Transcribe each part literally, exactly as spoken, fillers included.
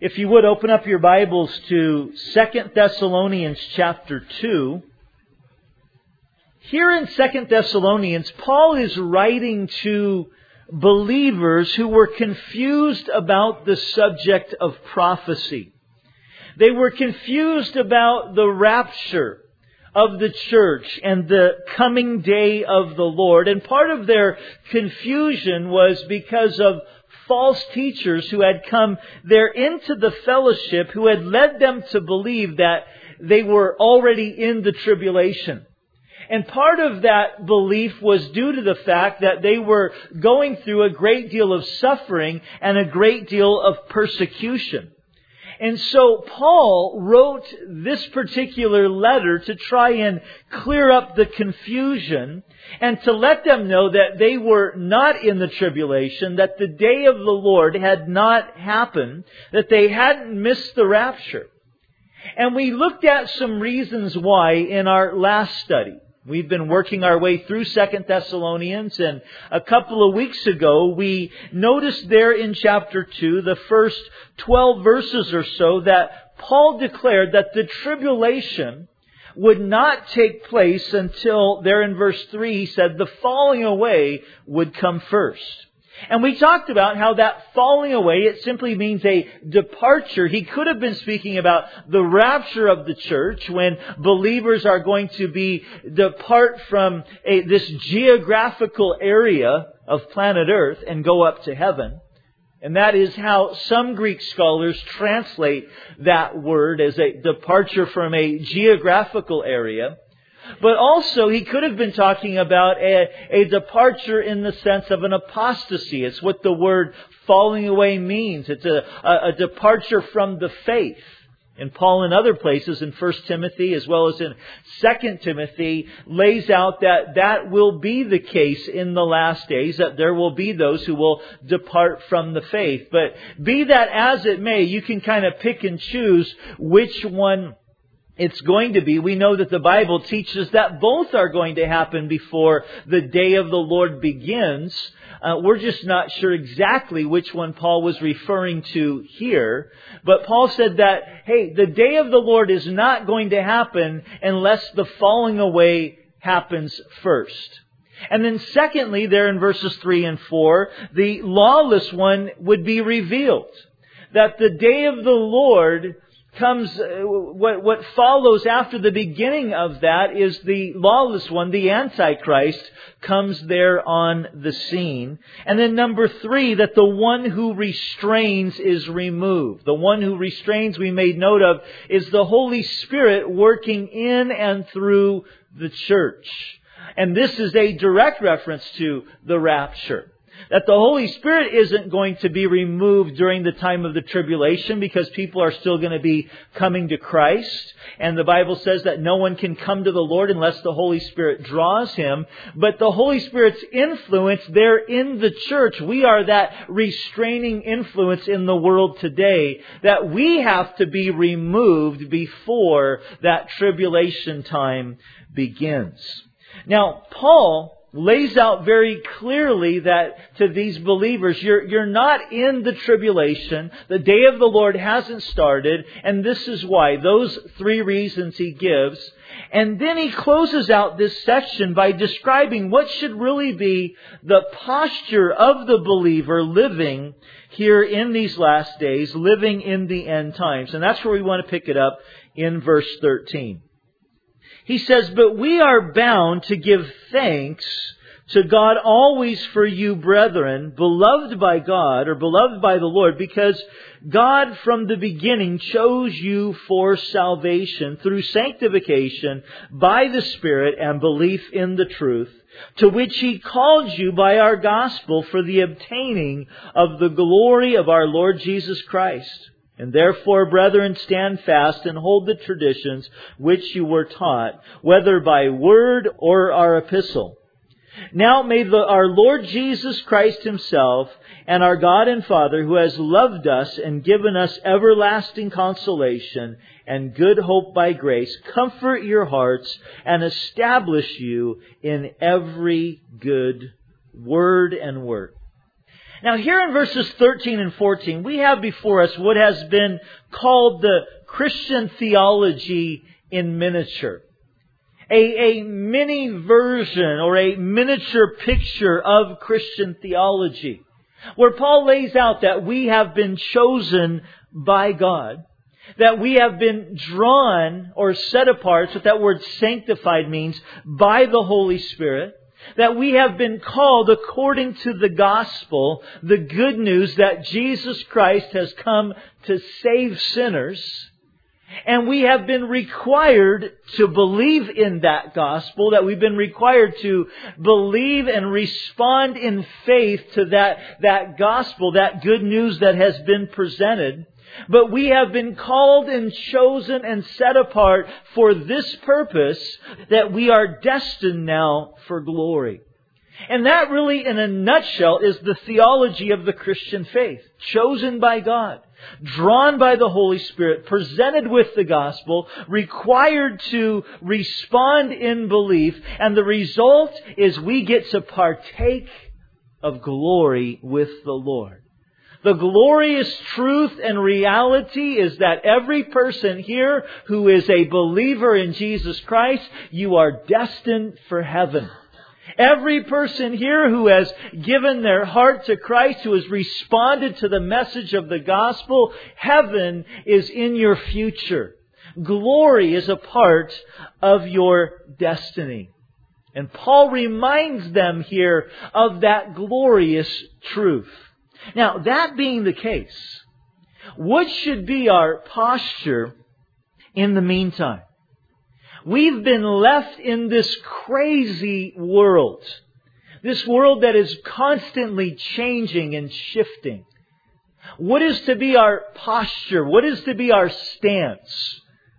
If you would, open up your Bibles to Second Thessalonians chapter two. Here in Second Thessalonians, Paul is writing to believers who were confused about the subject of prophecy. They were confused about the rapture of the church and the coming day of the Lord. And part of their confusion was because of false teachers who had come there into the fellowship, who had led them to believe that they were already in the tribulation. And part of that belief was due to the fact that they were going through a great deal of suffering and a great deal of persecution. And so Paul wrote this particular letter to try and clear up the confusion and to let them know that they were not in the tribulation, that the day of the Lord had not happened, that they hadn't missed the rapture. And we looked at some reasons why in our last study. We've been working our way through Second Thessalonians, and a couple of weeks ago we noticed there in chapter two, the first twelve verses or so, that Paul declared that the tribulation would not take place until, there in verse three, he said, the falling away would come first. And we talked about how that falling away, it simply means a departure. He could have been speaking about the rapture of the church, when believers are going to be depart from a, this geographical area of planet Earth and go up to heaven. And that is how some Greek scholars translate that word, as a departure from a geographical area. But also, he could have been talking about a, a departure in the sense of an apostasy. It's what the word falling away means. It's a, a, a departure from the faith. And Paul in other places, in First Timothy as well as in Second Timothy, lays out that that will be the case in the last days, that there will be those who will depart from the faith. But be that as it may, you can kind of pick and choose which one it's going to be. We know that the Bible teaches that both are going to happen before the day of the Lord begins. Uh, we're just not sure exactly which one Paul was referring to here. But Paul said that, hey, the day of the Lord is not going to happen unless the falling away happens first. And then secondly, there in verses three and four, the lawless one would be revealed. That the day of the Lord comes, what, what follows after the beginning of that is the lawless one, the Antichrist, comes there on the scene. And then number three, that the one who restrains is removed. The one who restrains, we made note of, is the Holy Spirit working in and through the church. And this is a direct reference to the rapture. That the Holy Spirit isn't going to be removed during the time of the tribulation, because people are still going to be coming to Christ. And the Bible says that no one can come to the Lord unless the Holy Spirit draws him. But the Holy Spirit's influence there in the church, we are that restraining influence in the world today, that we have to be removed before that tribulation time begins. Now, Paul lays out very clearly that to these believers, you're, you're not in the tribulation. The day of the Lord hasn't started. And this is why. Those three reasons he gives. And then he closes out this section by describing what should really be the posture of the believer living here in these last days, living in the end times. And that's where we want to pick it up in verse thirteen. He says, "But we are bound to give thanks to God always for you, brethren, beloved by God," or beloved by the Lord, "because God from the beginning chose you for salvation through sanctification by the Spirit and belief in the truth, to which He called you by our gospel for the obtaining of the glory of our Lord Jesus Christ. And therefore, brethren, stand fast and hold the traditions which you were taught, whether by word or our epistle. Now may the, our Lord Jesus Christ Himself and our God and Father, who has loved us and given us everlasting consolation and good hope by grace, comfort your hearts and establish you in every good word and work." Now here in verses thirteen and fourteen, we have before us what has been called the Christian theology in miniature. A, a mini version or a miniature picture of Christian theology, where Paul lays out that we have been chosen by God, that we have been drawn or set apart, so that word sanctified means, by the Holy Spirit, that we have been called according to the gospel, the good news that Jesus Christ has come to save sinners. And we have been required to believe in that gospel, that we've been required to believe and respond in faith to that, that gospel, that good news that has been presented. But we have been called and chosen and set apart for this purpose, that we are destined now for glory. And that really, in a nutshell, is the theology of the Christian faith. Chosen by God, drawn by the Holy Spirit, presented with the gospel, required to respond in belief, and the result is we get to partake of glory with the Lord. The glorious truth and reality is that every person here who is a believer in Jesus Christ, you are destined for heaven. Every person here who has given their heart to Christ, who has responded to the message of the gospel, heaven is in your future. Glory is a part of your destiny. And Paul reminds them here of that glorious truth. Now, that being the case, what should be our posture in the meantime? We've been left in this crazy world. This world that is constantly changing and shifting. What is to be our posture? What is to be our stance?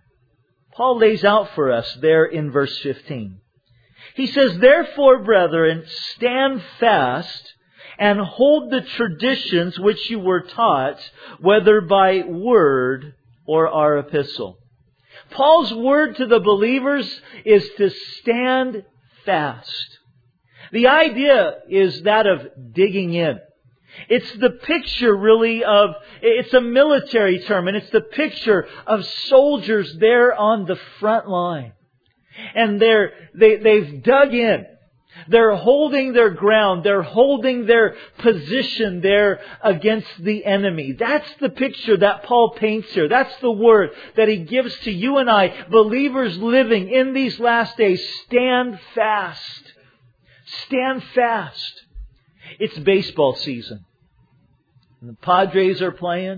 Paul lays out for us there in verse fifteen. He says, "Therefore, brethren, stand fast and hold the traditions which you were taught, whether by word or our epistle." Paul's word to the believers is to stand fast. The idea is that of digging in. It's the picture really of, it's a military term, and it's the picture of soldiers there on the front line. And they're, they, they've dug in. They're holding their ground. They're holding their position there against the enemy. That's the picture that Paul paints here. That's the word that he gives to you and I, believers living in these last days. Stand fast. Stand fast. It's baseball season. And the Padres are playing.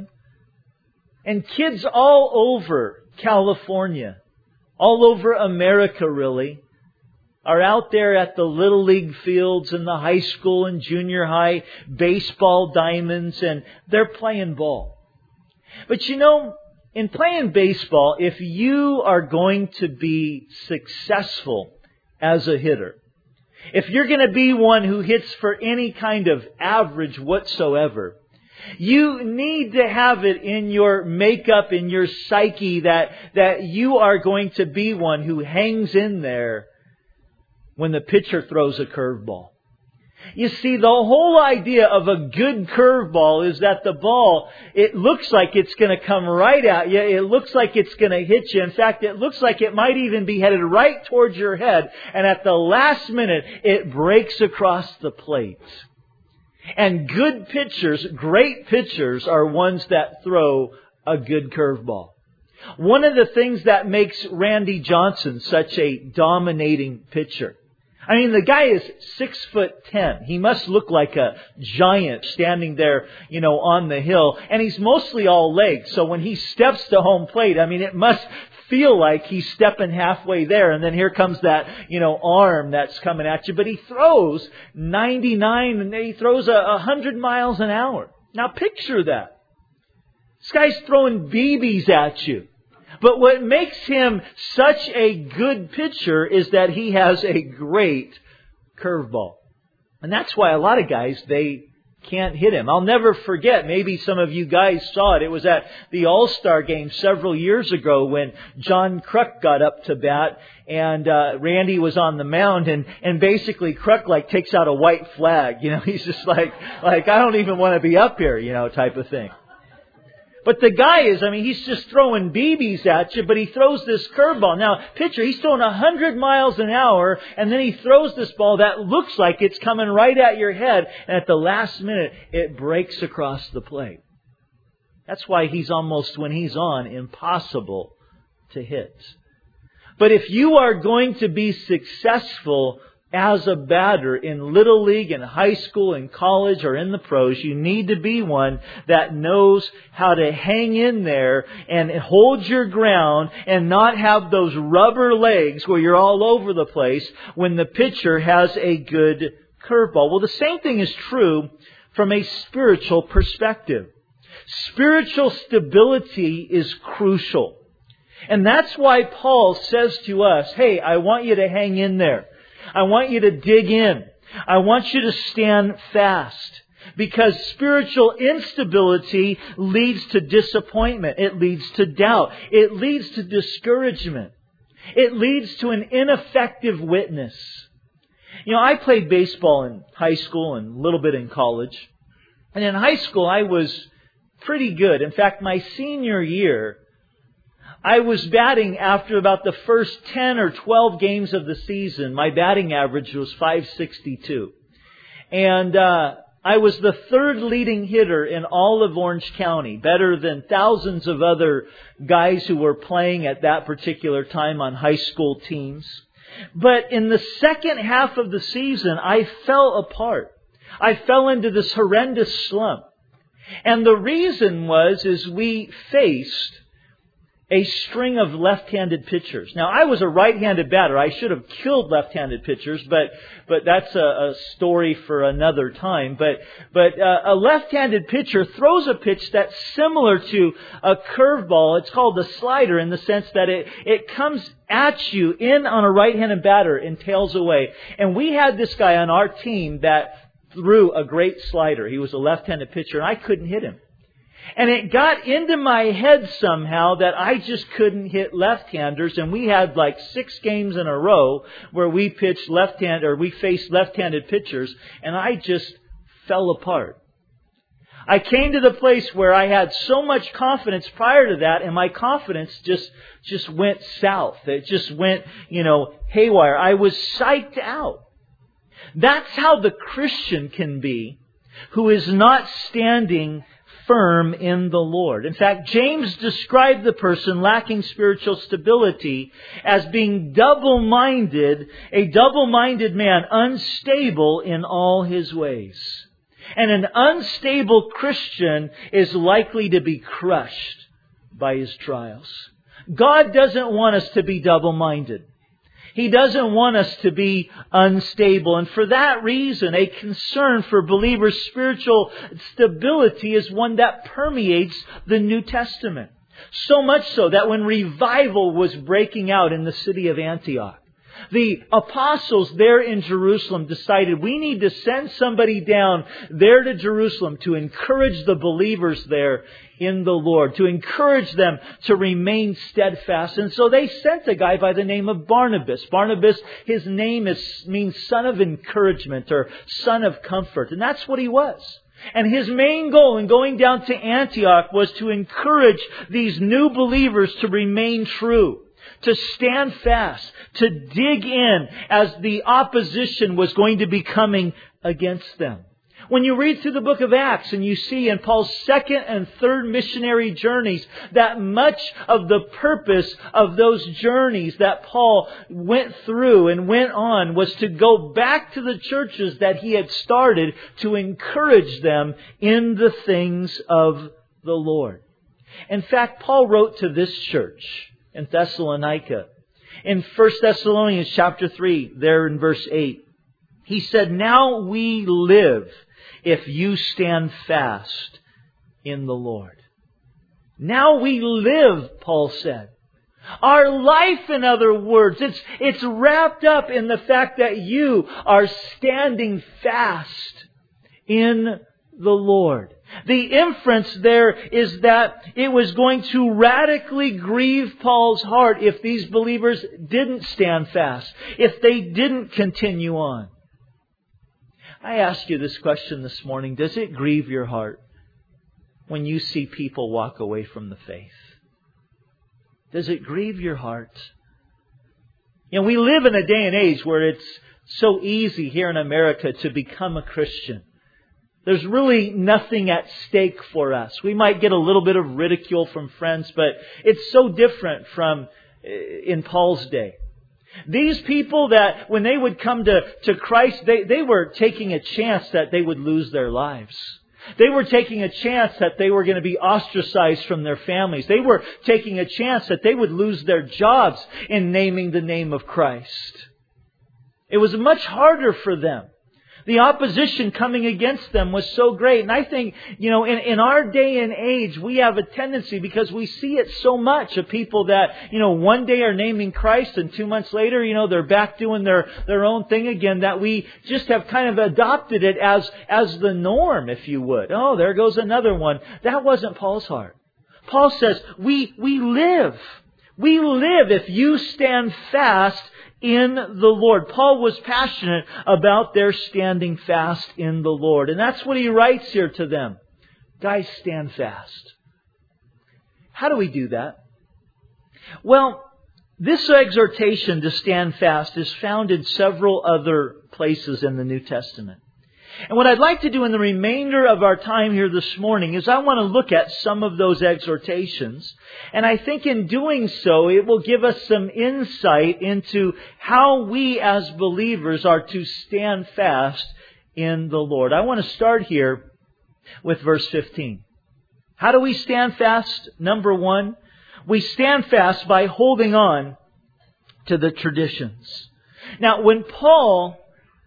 And kids all over California, all over America really, are out there at the Little League fields and the high school and junior high baseball diamonds, and they're playing ball. But you know, in playing baseball, if you are going to be successful as a hitter, if you're going to be one who hits for any kind of average whatsoever, you need to have it in your makeup, in your psyche, that, that you are going to be one who hangs in there when the pitcher throws a curveball. You see, the whole idea of a good curveball is that the ball, it looks like it's going to come right at you. It looks like it's going to hit you. In fact, it looks like it might even be headed right towards your head. And at the last minute, it breaks across the plate. And good pitchers, great pitchers, are ones that throw a good curveball. One of the things that makes Randy Johnson such a dominating pitcher, I mean, the guy is six foot ten. He must look like a giant standing there, you know, on the hill. And he's mostly all legs. So when he steps to home plate, I mean, it must feel like he's stepping halfway there. And then here comes that, you know, arm that's coming at you. But he throws ninety-nine and he throws a, a hundred miles an hour. Now picture that. This guy's throwing B Bs at you. But what makes him such a good pitcher is that he has a great curveball. And that's why a lot of guys, they can't hit him. I'll never forget, maybe some of you guys saw it. It was at the All-Star game several years ago when John Kruk got up to bat and uh, Randy was on the mound and, and basically Kruk like takes out a white flag. You know, he's just like, like, I don't even want to be up here, you know, type of thing. But the guy is, I mean, he's just throwing B Bs at you, but he throws this curveball. Now, picture, he's throwing one hundred miles an hour, and then he throws this ball that looks like it's coming right at your head, and at the last minute, it breaks across the plate. That's why he's almost, when he's on, impossible to hit. But if you are going to be successful as a batter in Little League, in high school, in college, or in the pros, you need to be one that knows how to hang in there and hold your ground and not have those rubber legs where you're all over the place when the pitcher has a good curveball. Well, the same thing is true from a spiritual perspective. Spiritual stability is crucial. And that's why Paul says to us, hey, I want you to hang in there. I want you to dig in. I want you to stand fast. Because spiritual instability leads to disappointment. It leads to doubt. It leads to discouragement. It leads to an ineffective witness. You know, I played baseball in high school and a little bit in college. And in high school, I was pretty good. In fact, my senior year, I was batting after about the first ten or twelve games of the season. My batting average was five sixty-two. And uh, I was the third leading hitter in all of Orange County, better than thousands of other guys who were playing at that particular time on high school teams. But in the second half of the season, I fell apart. I fell into this horrendous slump. And the reason was, is we faced a string of left-handed pitchers. Now, I was a right-handed batter. I should have killed left-handed pitchers, but but that's a, a story for another time. But but uh, a left-handed pitcher throws a pitch that's similar to a curveball. It's called the slider in the sense that it it comes at you in on a right-handed batter and tails away. And we had this guy on our team that threw a great slider. He was a left-handed pitcher, and I couldn't hit him. And it got into my head somehow that I just couldn't hit left-handers. And we had like six games in a row where we pitched left-hand or we faced left-handed pitchers. And I just fell apart. I came to the place where I had so much confidence prior to that, and my confidence just, just went south. It just went, you know, haywire. I was psyched out. That's how the Christian can be who is not standing firm in the Lord. In fact, James described the person lacking spiritual stability as being double-minded, a double-minded man, unstable in all his ways. And an unstable Christian is likely to be crushed by his trials. God doesn't want us to be double-minded. He doesn't want us to be unstable. And for that reason, a concern for believers' spiritual stability is one that permeates the New Testament. So much so that when revival was breaking out in the city of Antioch, the apostles there in Jerusalem decided we need to send somebody down there to Jerusalem to encourage the believers there in the Lord, to encourage them to remain steadfast. And so they sent a guy by the name of Barnabas. Barnabas, his name is means son of encouragement or son of comfort. And that's what he was. And his main goal in going down to Antioch was to encourage these new believers to remain true, to stand fast, to dig in as the opposition was going to be coming against them. When you read through the book of Acts and you see in Paul's second and third missionary journeys that much of the purpose of those journeys that Paul went through and went on was to go back to the churches that he had started to encourage them in the things of the Lord. In fact, Paul wrote to this church in Thessalonica. In First Thessalonians chapter three, there in verse eight, he said, "Now we live if you stand fast in the Lord." Now we live, Paul said. Our life, in other words, it's, it's wrapped up in the fact that you are standing fast in the Lord. The inference there is that it was going to radically grieve Paul's heart if these believers didn't stand fast, if they didn't continue on. I ask you this question this morning. Does it grieve your heart when you see people walk away from the faith? Does it grieve your heart? You know, we live in a day and age where it's so easy here in America to become a Christian. There's really nothing at stake for us. We might get a little bit of ridicule from friends, but it's so different from in Paul's day. These people that when they would come to, to Christ, they, they were taking a chance that they would lose their lives. They were taking a chance that they were going to be ostracized from their families. They were taking a chance that they would lose their jobs in naming the name of Christ. It was much harder for them. The opposition coming against them was so great. And I think, you know, in, in our day and age, we have a tendency, because we see it so much, of people that, you know, one day are naming Christ and two months later, you know, they're back doing their, their own thing again, that we just have kind of adopted it as, as the norm, if you would. Oh, there goes another one. That wasn't Paul's heart. Paul says, we, we live. We live if you stand fast in the Lord. Paul was passionate about their standing fast in the Lord. And that's what he writes here to them. Guys, stand fast. How do we do that? Well, this exhortation to stand fast is found in several other places in the New Testament. And what I'd like to do in the remainder of our time here this morning is I want to look at some of those exhortations. And I think in doing so, it will give us some insight into how we as believers are to stand fast in the Lord. I want to start here with verse fifteen. How do we stand fast? Number one, we stand fast by holding on to the traditions. Now, when Paul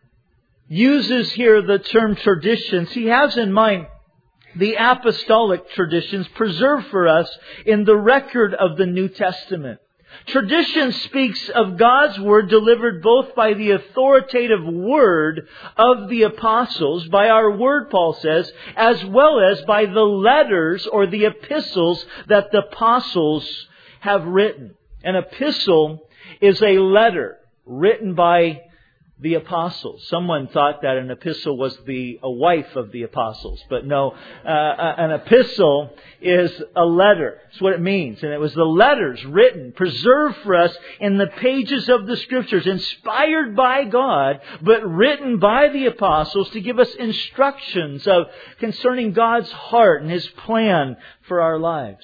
uses here the term traditions, he has in mind the apostolic traditions preserved for us in the record of the New Testament. Tradition speaks of God's Word delivered both by the authoritative Word of the apostles, by our Word, Paul says, as well as by the letters or the epistles that the apostles have written. An epistle is a letter written by the apostles. Someone thought that an epistle was the a wife of the apostles. But no, uh, an epistle is a letter. That's what it means. And it was the letters written, preserved for us in the pages of the Scriptures, inspired by God, but written by the apostles to give us instructions of concerning God's heart and His plan for our lives.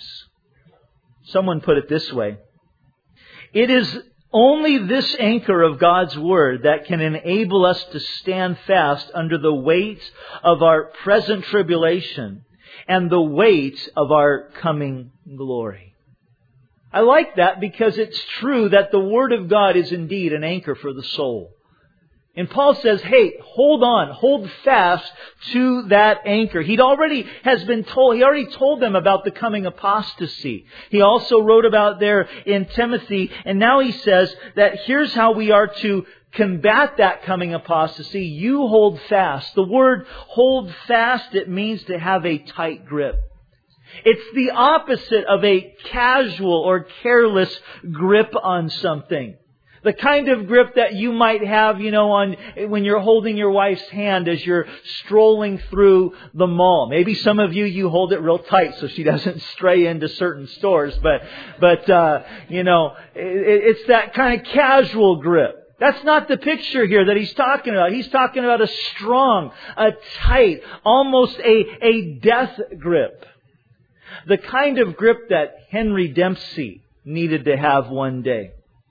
Someone put it this way. It is only this anchor of God's Word that can enable us to stand fast under the weight of our present tribulation and the weight of our coming glory. I like that because it's true that the Word of God is indeed an anchor for the soul. And Paul says, hey, hold on, hold fast to that anchor. He'd already has been told, he already told them about the coming apostasy. He also wrote about there in Timothy, and now he says that here's how we are to combat that coming apostasy. You hold fast. The word hold fast, it means to have a tight grip. It's the opposite of a casual or careless grip on something. The kind of grip that you might have, you know, on when you're holding your wife's hand as you're strolling through the mall. Maybe some of you, you hold it real tight so she doesn't stray into certain stores. But, but uh, you know, it, it's that kind of casual grip. That's not the picture here that he's talking about. He's talking about a strong, a tight, almost a, a death grip. The kind of grip that Henry Dempsey needed to have one day.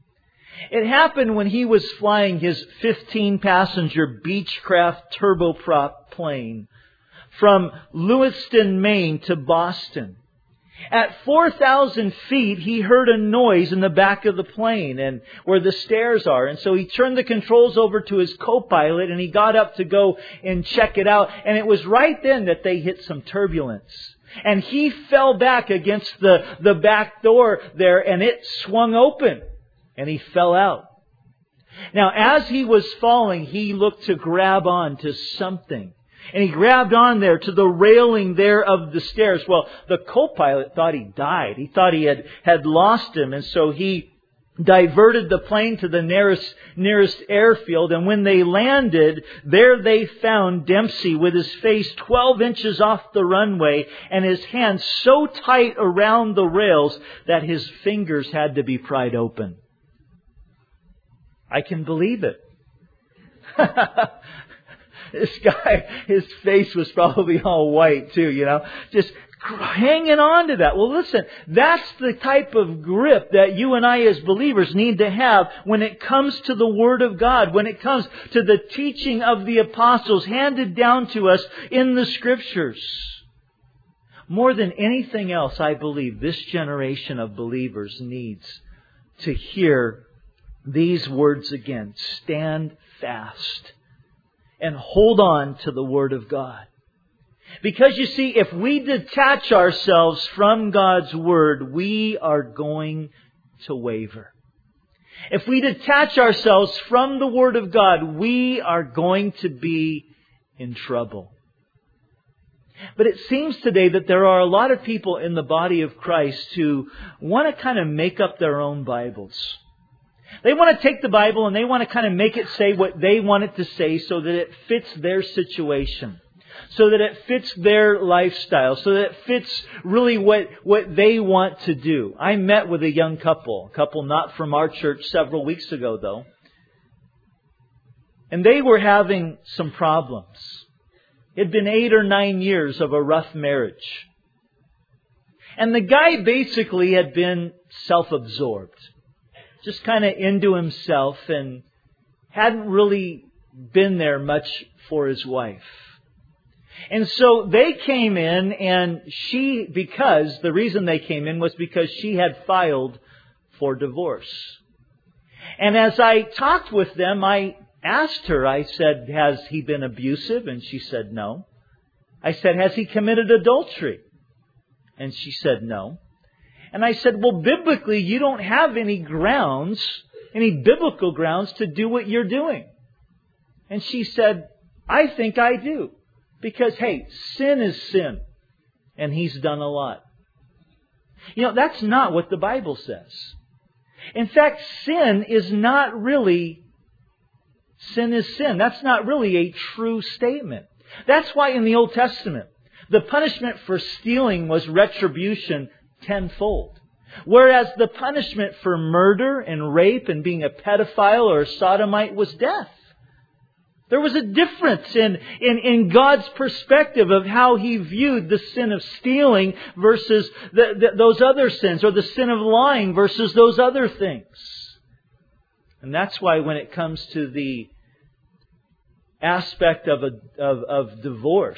It happened when he was flying his fifteen passenger Beechcraft turboprop plane from Lewiston, Maine to Boston. At four thousand feet, he heard a noise in the back of the plane and where the stairs are. And so he turned the controls over to his co-pilot and he got up to go and check it out. And it was right then that they hit some turbulence. And he fell back against the, the back door there and it swung open. And he fell out. Now, as he was falling, he looked to grab on to something. And he grabbed on there to the railing there of the stairs. Well, the co-pilot thought he died. He thought he had, had lost him. And so he diverted the plane to the nearest, nearest airfield. And when they landed, there they found Dempsey with his face twelve inches off the runway and his hands so tight around the rails that his fingers had to be pried open. I can believe it. This guy, his face was probably all white too, you know, just hanging on to that. Well, listen, that's the type of grip that you and I as believers need to have when it comes to the Word of God, when it comes to the teaching of the apostles handed down to us in the Scriptures. More than anything else, I believe this generation of believers needs to hear these words again. Stand fast and hold on to the Word of God. Because you see, if we detach ourselves from God's Word, we are going to waver. If we detach ourselves from the Word of God, we are going to be in trouble. But it seems today that there are a lot of people in the body of Christ who want to kind of make up their own Bibles. They want to take the Bible and they want to kind of make it say what they want it to say so that it fits their situation. So that it fits their lifestyle. So that it fits really what, what they want to do. I met with a young couple. A couple not from our church several weeks ago though. And they were having some problems. It had been eight or nine years of a rough marriage. And the guy basically had been self-absorbed. Just kind of into himself and hadn't really been there much for his wife. And so they came in and she, because, the reason they came in was because she had filed for divorce. And as I talked with them, I asked her, I said, has he been abusive? And she said, no. I said, has he committed adultery? And she said, no. And I said, well, biblically, you don't have any grounds, any biblical grounds to do what you're doing. And she said, I think I do. Because, hey, sin is sin. And he's done a lot. You know, that's not what the Bible says. In fact, sin is not really, sin is sin. That's not really a true statement. That's why in the Old Testament, the punishment for stealing was retribution tenfold. Whereas the punishment for murder and rape and being a pedophile or a sodomite was death. There was a difference in, in, in God's perspective of how He viewed the sin of stealing versus the, the, those other sins, or the sin of lying versus those other things. And that's why when it comes to the aspect of, a, of, of divorce,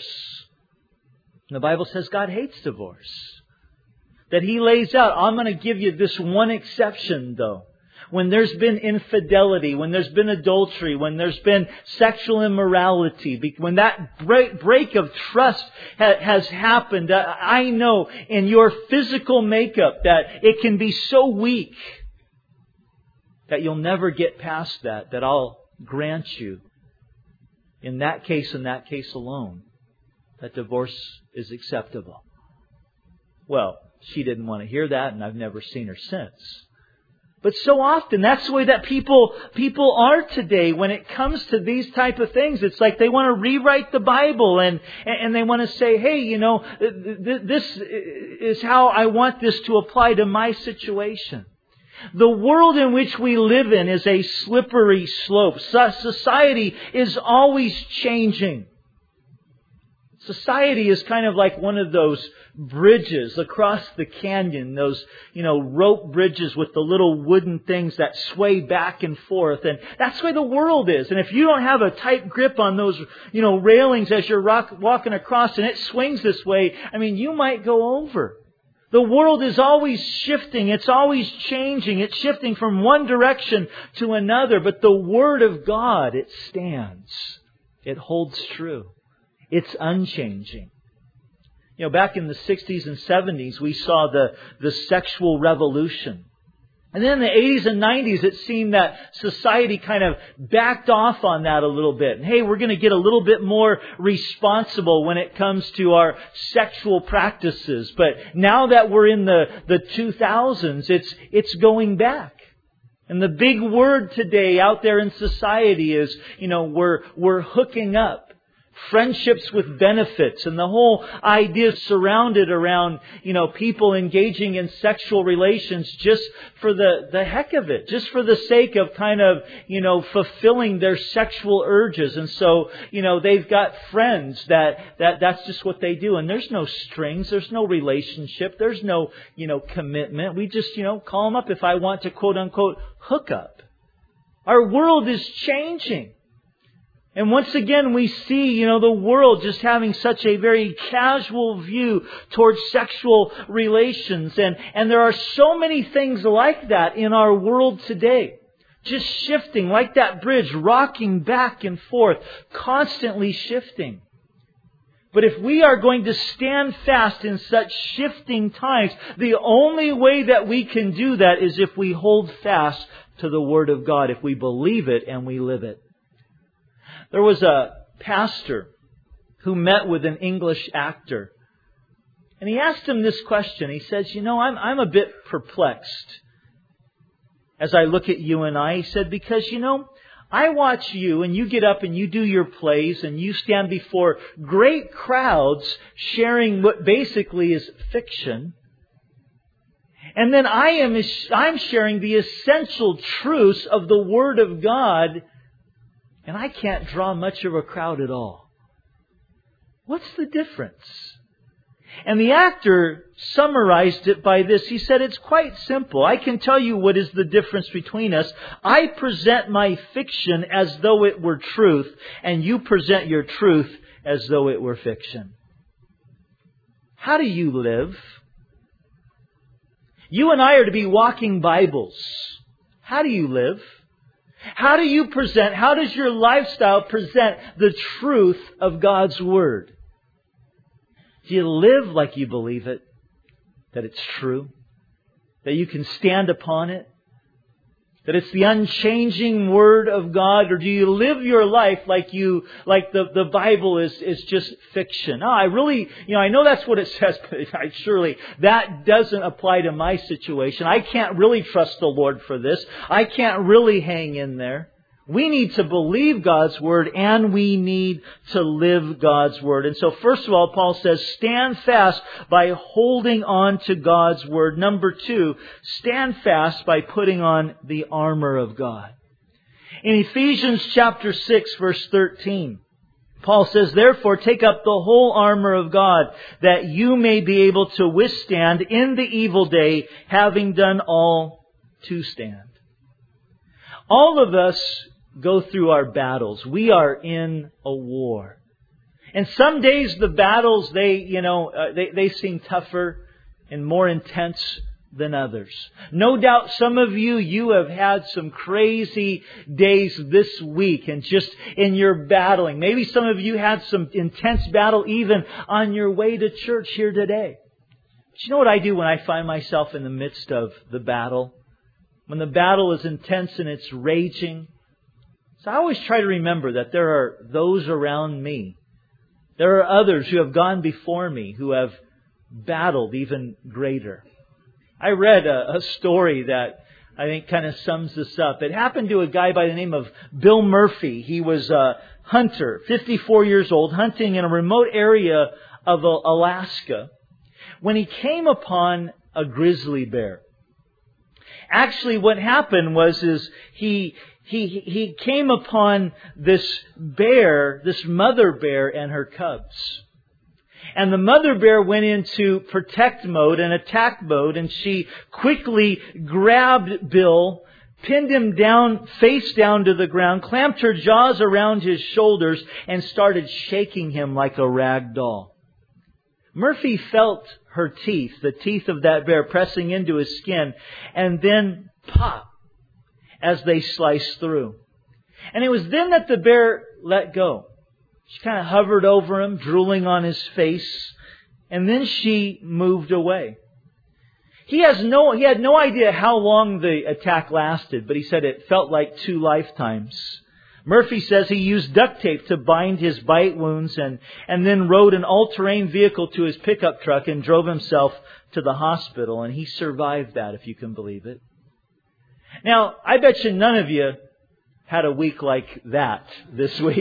the Bible says God hates divorce. That He lays out, I'm going to give you this one exception though. When there's been infidelity, when there's been adultery, when there's been sexual immorality, when that break, break of trust ha, has happened, I know in your physical makeup that it can be so weak that you'll never get past that, that I'll grant you, in that case, in that case alone, that divorce is acceptable. Well, she didn't want to hear that, and I've never seen her since. But so often, that's the way that people people are today when it comes to these type of things. It's like they want to rewrite the Bible and, and they want to say, hey, you know, this is how I want this to apply to my situation. The world in which we live in is a slippery slope. Society is always changing. Society is kind of like one of those bridges across the canyon, those, you know, rope bridges with the little wooden things that sway back and forth. And that's the way the world is. And if you don't have a tight grip on those, you know, railings as you're rock, walking across and it swings this way, I mean, you might go over. The world is always shifting. It's always changing. It's shifting from one direction to another. But the Word of God, it stands. It holds true. It's unchanging. You know, back in the sixties and seventies, we saw the, the sexual revolution. And then in the eighties and nineties, it seemed that society kind of backed off on that a little bit. And hey, we're going to get a little bit more responsible when it comes to our sexual practices. But now that we're in the, the two thousands, it's, it's going back. And the big word today out there in society is, you know, we're, we're hooking up. Friendships with benefits, and the whole idea surrounded around, you know, people engaging in sexual relations just for the, the heck of it, just for the sake of kind of, you know, fulfilling their sexual urges. And so, you know, they've got friends that, that that's just what they do. And there's no strings, there's no relationship, there's no, you know, commitment. We just, you know, call them up if I want to quote unquote hook up. Our world is changing. And once again, we see, you know, the world just having such a very casual view towards sexual relations. And, and there are so many things like that in our world today. Just shifting, like that bridge, rocking back and forth, constantly shifting. But if we are going to stand fast in such shifting times, the only way that we can do that is if we hold fast to the Word of God, if we believe it and we live it. There was a pastor who met with an English actor. And he asked him this question. He says, you know, I'm, I'm a bit perplexed as I look at you and I. He said, because, you know, I watch you and you get up and you do your plays and you stand before great crowds sharing what basically is fiction. And then I am I'm sharing the essential truths of the Word of God. And I can't draw much of a crowd at all. What's the difference? And the actor summarized it by this. He said, it's quite simple. I can tell you what is the difference between us. I present my fiction as though it were truth, and you present your truth as though it were fiction. How do you live? You and I are to be walking Bibles. How do you live? How do you present, how does your lifestyle present the truth of God's Word? Do you live like you believe it? That it's true? That you can stand upon it? That it's the unchanging Word of God? Or do you live your life like you, like the, the Bible is, is just fiction? Oh, I really, you know, I know that's what it says, but I, surely that doesn't apply to my situation. I can't really trust the Lord for this. I can't really hang in there. We need to believe God's Word and we need to live God's Word. And so first of all, Paul says, stand fast by holding on to God's Word. Number two, stand fast by putting on the armor of God. In Ephesians chapter six, verse thirteen, Paul says, therefore take up the whole armor of God, that you may be able to withstand in the evil day, having done all to stand. All of us go through our battles. We are in a war. And some days the battles, they, you know, uh, they, they seem tougher and more intense than others. No doubt some of you, you have had some crazy days this week and just in your battling. Maybe some of you had some intense battle even on your way to church here today. But you know what I do when I find myself in the midst of the battle? When the battle is intense and it's raging, so I always try to remember that there are those around me. There are others who have gone before me who have battled even greater. I read a, a story that I think kind of sums this up. It happened to a guy by the name of Bill Murphy. He was a hunter, fifty-four years old, hunting in a remote area of Alaska, when he came upon a grizzly bear. Actually, what happened was is he he he came upon this bear, this mother bear and her cubs. And the mother bear went into protect mode and attack mode, and she quickly grabbed Bill, pinned him down, face down to the ground, clamped her jaws around his shoulders, and started shaking him like a rag doll. Murphy felt her teeth, the teeth of that bear pressing into his skin, and then pop as they sliced through. And it was then that the bear let go. She kind of hovered over him, drooling on his face, and then she moved away. He has no, he had no idea how long the attack lasted, but he said it felt like two lifetimes. Murphy says he used duct tape to bind his bite wounds and, and then rode an all-terrain vehicle to his pickup truck and drove himself to the hospital. And he survived that, if you can believe it. Now, I bet you none of you had a week like that this week.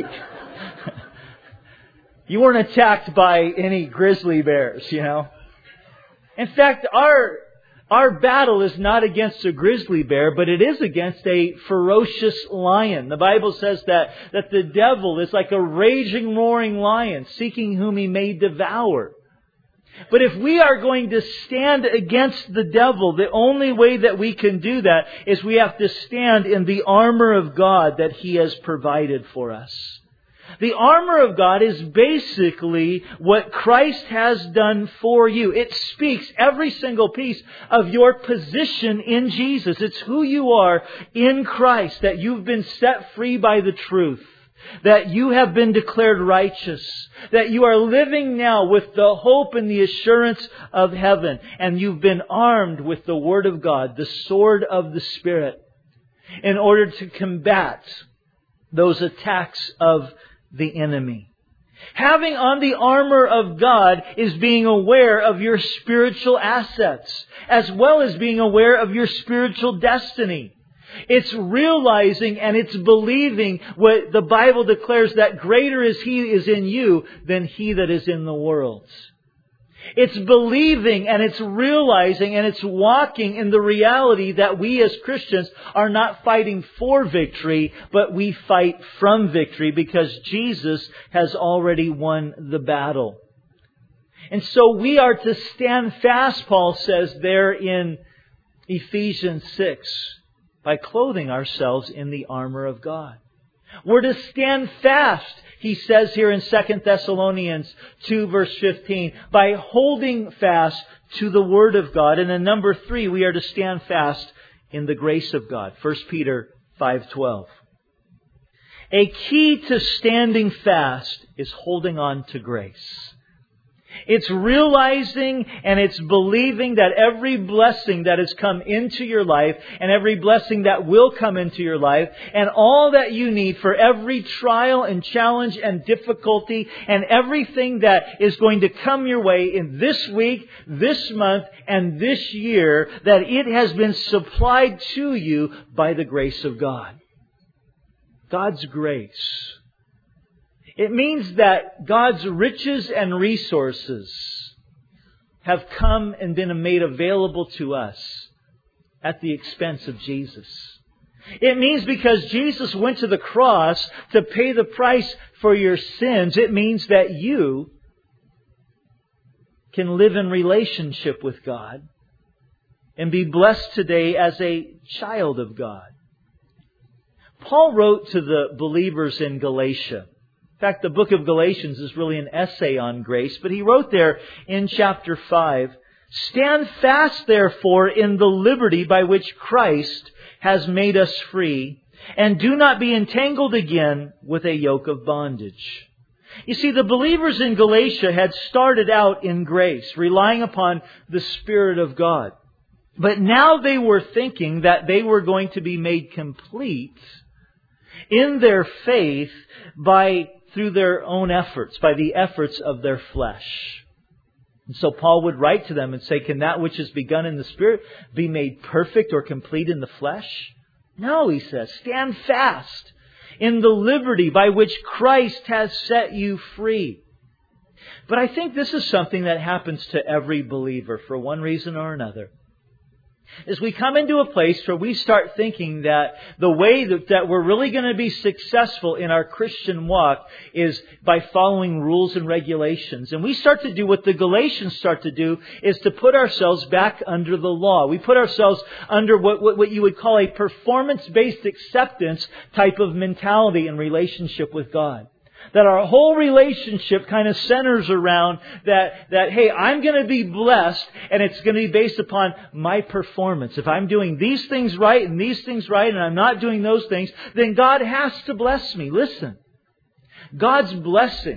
You weren't attacked by any grizzly bears, you know. In fact, our Our battle is not against a grizzly bear, but it is against a ferocious lion. The Bible says that, that the devil is like a raging, roaring lion, seeking whom he may devour. But if we are going to stand against the devil, the only way that we can do that is we have to stand in the armor of God that He has provided for us. The armor of God is basically what Christ has done for you. It speaks every single piece of your position in Jesus. It's who you are in Christ, that you've been set free by the truth, that you have been declared righteous, that you are living now with the hope and the assurance of heaven, and you've been armed with the Word of God, the sword of the Spirit, in order to combat those attacks of the enemy. Having on the armor of God is being aware of your spiritual assets, as well as being aware of your spiritual destiny. It's realizing and it's believing what the Bible declares, that greater is He is in you than he that is in the world. It's believing and it's realizing and it's walking in the reality that we as Christians are not fighting for victory, but we fight from victory because Jesus has already won the battle. And so we are to stand fast, Paul says there in Ephesians six, by clothing ourselves in the armor of God. We're to stand fast, he says here in Second Thessalonians two verse fifteen, by holding fast to the Word of God. And then number three, we are to stand fast in the grace of God. First Peter five twelve. A key to standing fast is holding on to grace. It's realizing and it's believing that every blessing that has come into your life and every blessing that will come into your life and all that you need for every trial and challenge and difficulty and everything that is going to come your way in this week, this month, and this year, that it has been supplied to you by the grace of God. God's grace. It means that God's riches and resources have come and been made available to us at the expense of Jesus. It means because Jesus went to the cross to pay the price for your sins, it means that you can live in relationship with God and be blessed today as a child of God. Paul wrote to the believers in Galatia. In fact, the book of Galatians is really an essay on grace. But he wrote there in chapter five, "Stand fast, therefore, in the liberty by which Christ has made us free, and do not be entangled again with a yoke of bondage." You see, the believers in Galatia had started out in grace, relying upon the Spirit of God. But now they were thinking that they were going to be made complete in their faith by through their own efforts, by the efforts of their flesh. And so Paul would write to them and say, can that which is begun in the Spirit be made perfect or complete in the flesh? No, he says, stand fast in the liberty by which Christ has set you free. But I think this is something that happens to every believer for one reason or another. As we come into a place where we start thinking that the way that, that we're really going to be successful in our Christian walk is by following rules and regulations. And we start to do what the Galatians start to do, is to put ourselves back under the law. We put ourselves under what, what, what you would call a performance-based acceptance type of mentality in relationship with God. That our whole relationship kind of centers around that, that, hey, I'm going to be blessed and it's going to be based upon my performance. If I'm doing these things right and these things right and I'm not doing those things, then God has to bless me. Listen, God's blessing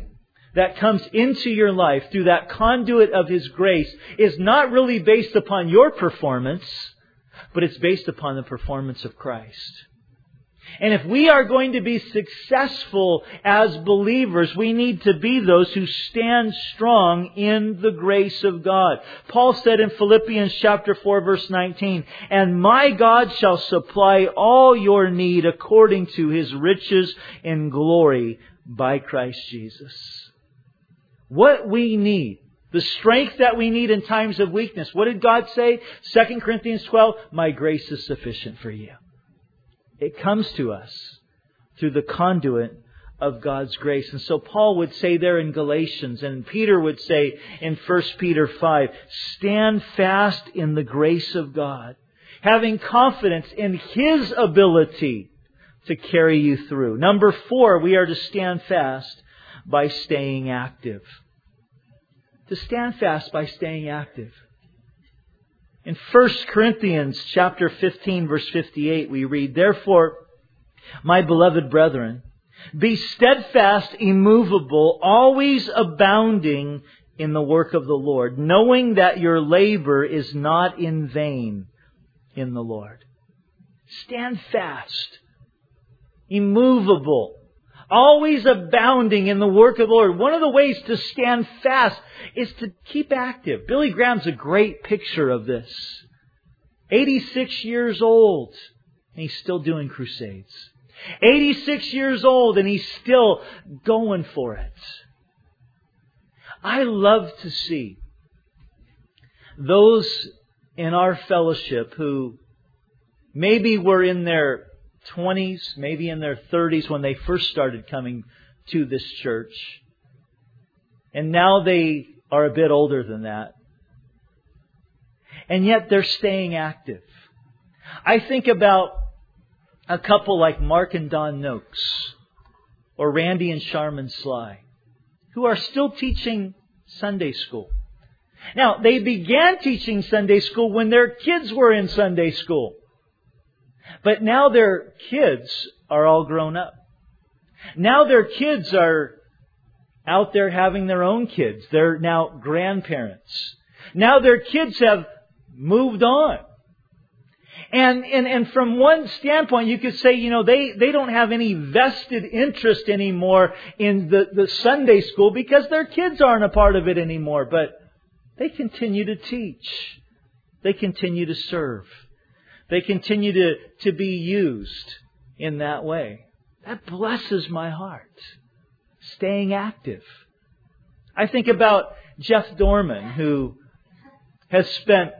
that comes into your life through that conduit of His grace is not really based upon your performance, but it's based upon the performance of Christ. And if we are going to be successful as believers, we need to be those who stand strong in the grace of God. Paul said in Philippians chapter four, verse nineteen, "And my God shall supply all your need according to His riches in glory by Christ Jesus." What we need, the strength that we need in times of weakness. What did God say? Second Corinthians twelve, "My grace is sufficient for you." It comes to us through the conduit of God's grace. And so Paul would say there in Galatians, and Peter would say in First Peter five, "Stand fast in the grace of God, having confidence in His ability to carry you through." Number four, we are to stand fast by staying active. To stand fast by staying active. In First Corinthians chapter fifteen, verse fifty-eight, we read, "Therefore, my beloved brethren, be steadfast, immovable, always abounding in the work of the Lord, knowing that your labor is not in vain in the Lord." Stand fast, immovable, always abounding in the work of the Lord. One of the ways to stand fast is to keep active. Billy Graham's a great picture of this. eighty-six years old, and he's still doing crusades. eighty-six years old, and he's still going for it. I love to see those in our fellowship who maybe were in their twenties, maybe in their thirties when they first started coming to this church. And now they are a bit older than that. And yet they're staying active. I think about a couple like Mark and Don Noakes, or Randy and Charmin Sly, who are still teaching Sunday school. Now, they began teaching Sunday school when their kids were in Sunday school. But now their kids are all grown up. Now their kids are out there having their own kids. They're now grandparents. Now their kids have moved on. And, and, and from one standpoint, you could say, you know, they, they don't have any vested interest anymore in the, the Sunday school because their kids aren't a part of it anymore. But they continue to teach. They continue to serve. They continue to, to be used in that way. That blesses my heart. Staying active. I think about Jeff Dorman, who has spent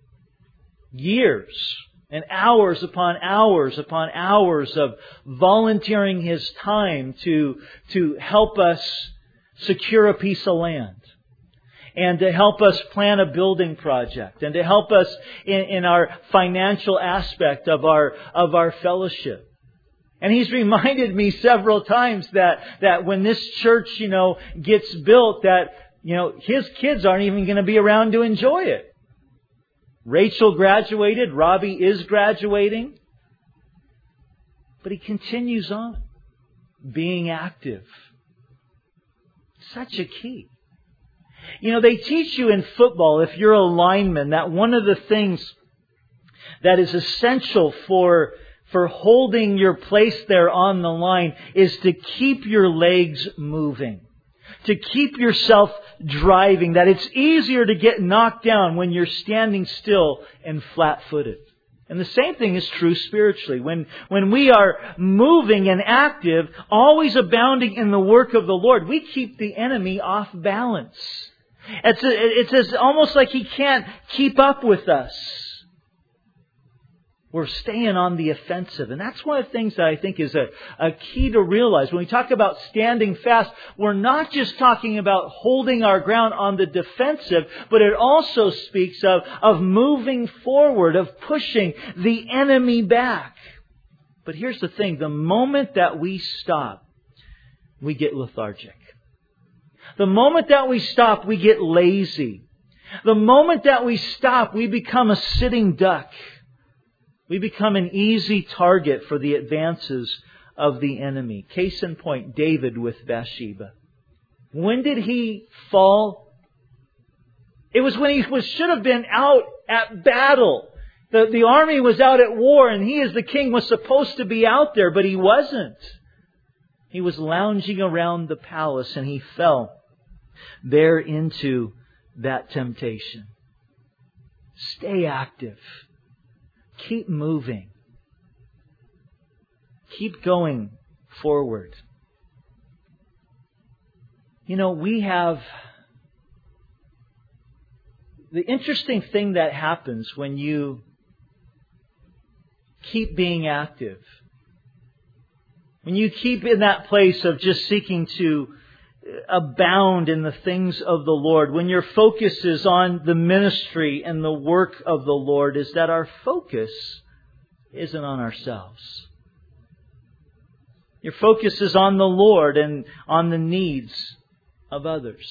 years and hours upon hours upon hours of volunteering his time to, to help us secure a piece of land. And to help us plan a building project. And to help us in, in our financial aspect of our, of our fellowship. And he's reminded me several times that, that when this church, you know, gets built, that, you know, his kids aren't even going to be around to enjoy it. Rachel graduated. Robbie is graduating. But he continues on being active. Such a key. You know, they teach you in football, if you're a lineman, that one of the things that is essential for, for holding your place there on the line is to keep your legs moving. To keep yourself driving. That it's easier to get knocked down when you're standing still and flat-footed. And the same thing is true spiritually. When, when we are moving and active, always abounding in the work of the Lord, we keep the enemy off balance. It's, a, it's as, almost like he can't keep up with us. We're staying on the offensive. And that's one of the things that I think is a, a key to realize. When we talk about standing fast, we're not just talking about holding our ground on the defensive, but it also speaks of, of moving forward, of pushing the enemy back. But here's the thing. The moment that we stop, we get lethargic. The moment that we stop, we get lazy. The moment that we stop, we become a sitting duck. We become an easy target for the advances of the enemy. Case in point, David with Bathsheba. When did he fall? It was when he was should have been out at battle. The, the army was out at war, and he as the king was supposed to be out there, but he wasn't. He was lounging around the palace, and he fell there into that temptation. Stay active. Keep moving. Keep going forward. You know, we have... The interesting thing that happens when you keep being active, when you keep in that place of just seeking to abound in the things of the Lord, when your focus is on the ministry and the work of the Lord, is that our focus isn't on ourselves. Your focus is on the Lord and on the needs of others.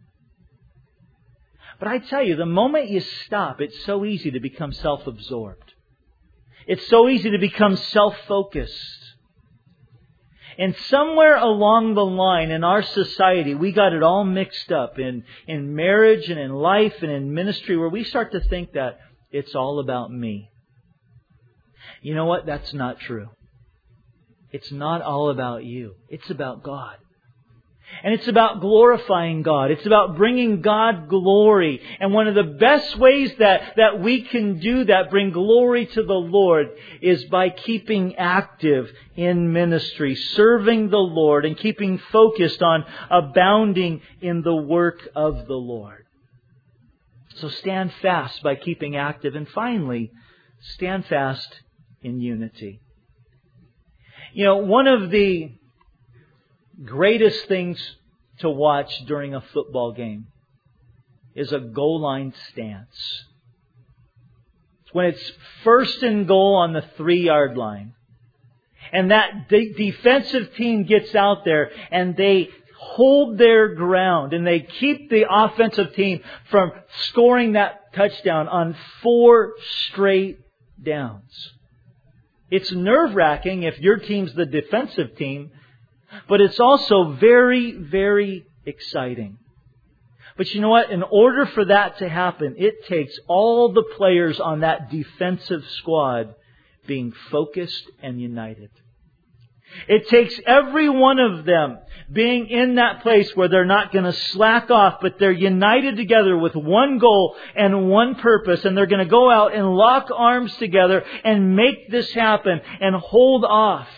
But I tell you, the moment you stop, it's so easy to become self-absorbed. It's so easy to become self-focused. And somewhere along the line in our society, we got it all mixed up in, in marriage and in life and in ministry, where we start to think that it's all about me. You know what? That's not true. It's not all about you. It's about God. And it's about glorifying God. It's about bringing God glory. And one of the best ways that, that we can do that, bring glory to the Lord, is by keeping active in ministry, serving the Lord, and keeping focused on abounding in the work of the Lord. So stand fast by keeping active. And finally, stand fast in unity. You know, one of the greatest things to watch during a football game is a goal line stance. It's when it's first and goal on the three-yard line. And that de- defensive team gets out there and they hold their ground and they keep the offensive team from scoring that touchdown on four straight downs. It's nerve-wracking if your team's the defensive team, but it's also very, very exciting. But you know what? In order for that to happen, it takes all the players on that defensive squad being focused and united. It takes every one of them being in that place where they're not going to slack off, but they're united together with one goal and one purpose, and they're going to go out and lock arms together and make this happen and hold off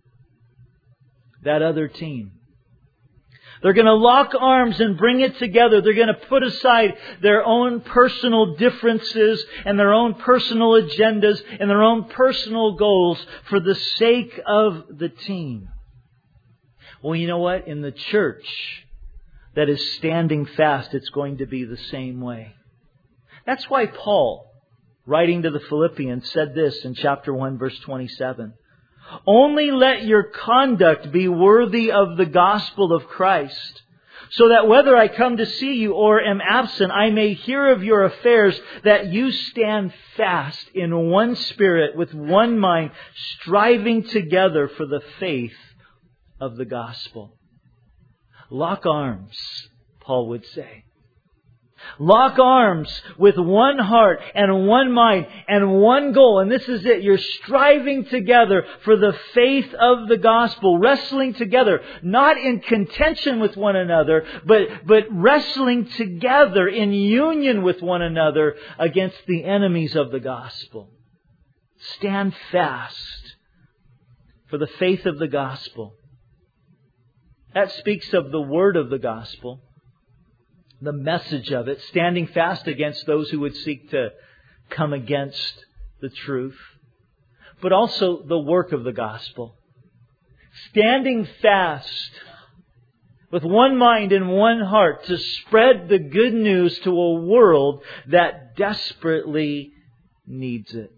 that other team. They're going to lock arms and bring it together. They're going to put aside their own personal differences and their own personal agendas and their own personal goals for the sake of the team. Well, you know what? In the church that is standing fast, it's going to be the same way. That's why Paul, writing to the Philippians, said this in chapter one, verse twenty-seven. Only let your conduct be worthy of the gospel of Christ, so that whether I come to see you or am absent, I may hear of your affairs, that you stand fast in one spirit, with one mind, striving together for the faith of the gospel. Lock arms, Paul would say. Lock arms with one heart and one mind and one goal. And this is it. You're striving together for the faith of the gospel. Wrestling together. Not in contention with one another, but, but wrestling together in union with one another against the enemies of the gospel. Stand fast for the faith of the gospel. That speaks of the word of the gospel. The message of it, standing fast against those who would seek to come against the truth, but also the work of the gospel. Standing fast with one mind and one heart to spread the good news to a world that desperately needs it.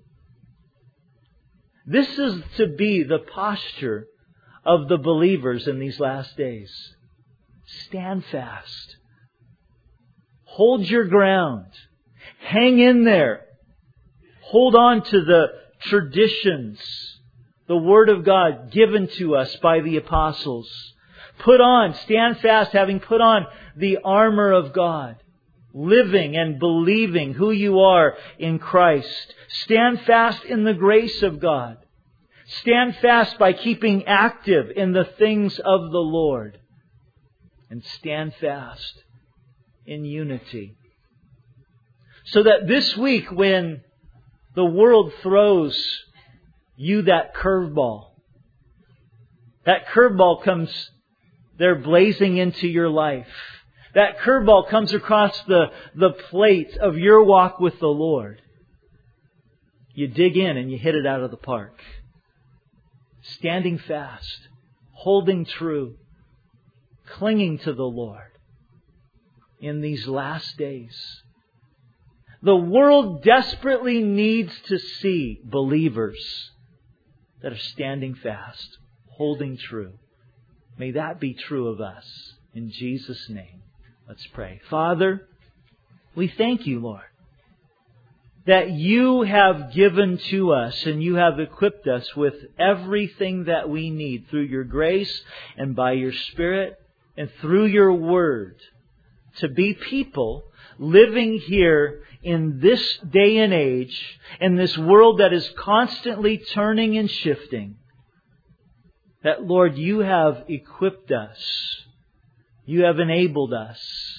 This is to be the posture of the believers in these last days. Stand fast. Hold your ground. Hang in there. Hold on to the traditions, the Word of God given to us by the apostles. Put on, stand fast, having put on the armor of God. Living and believing who you are in Christ. Stand fast in the grace of God. Stand fast by keeping active in the things of the Lord. And stand fast in unity. So that this week when the world throws you that curveball, that curveball comes there blazing into your life. That curveball comes across the, the plate of your walk with the Lord. You dig in and you hit it out of the park. Standing fast, holding true, clinging to the Lord in these last days. The world desperately needs to see believers that are standing fast, holding true. May that be true of us. In Jesus' name, let's pray. Father, we thank you, Lord, that you have given to us and you have equipped us with everything that we need through your grace and by your Spirit and through your Word to be people living here in this day and age, in this world that is constantly turning and shifting. That, Lord, you have equipped us. You have enabled us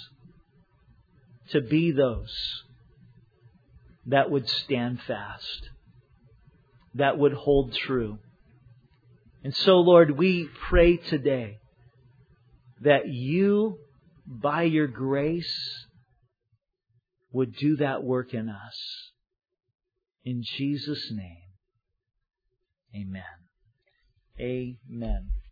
to be those that would stand fast, that would hold true. And so, Lord, we pray today that you, by your grace, would do that work in us. In Jesus' name, amen. Amen.